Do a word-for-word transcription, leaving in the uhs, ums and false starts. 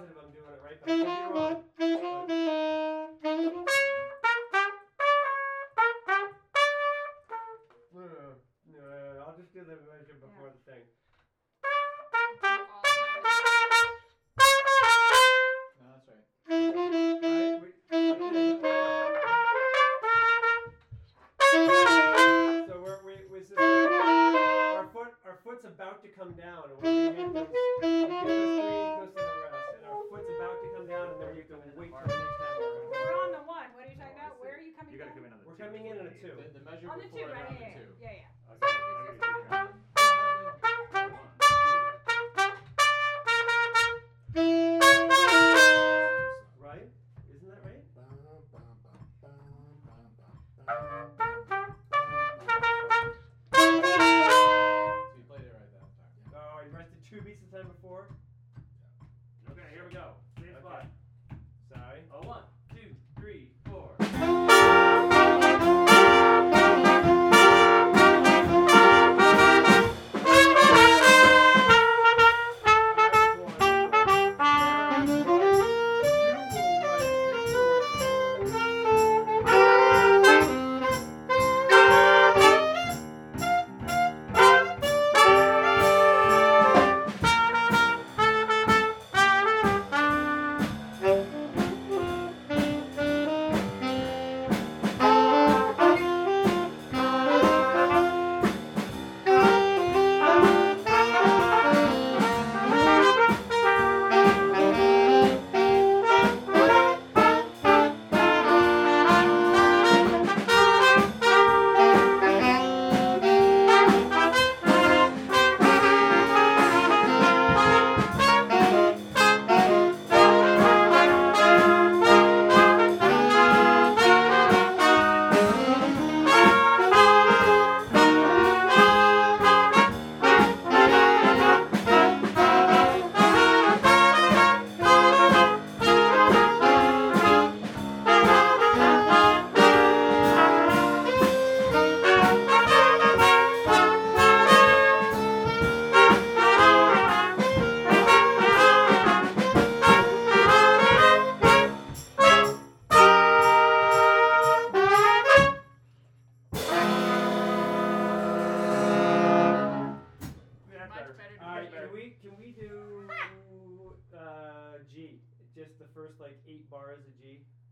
positive I'm doing it right, but I could be wrong. No, no, no, I'll just do the measure before yeah. the thing. No, that's right. Right? We, so we're, we, we so our foot, our foot's about to come down, and when we hit those, we get those three goes to the rest, and our foot's about to come down, and then we have to wait till the next time we're on. We're on the one. What are you talking about? Where are you coming? You gotta come in on the we're two. We're coming in on a two. The, the measure on the before two, right? on Yeah, the two. yeah, yeah. Okay. Right? Isn't that right? So you played it right that time. Yeah. Oh, you rested two beats the time before? Yeah. Okay, here we go. Same okay. spot. Sorry. Oh, one, two, three, four. Just the first like eight bars of G.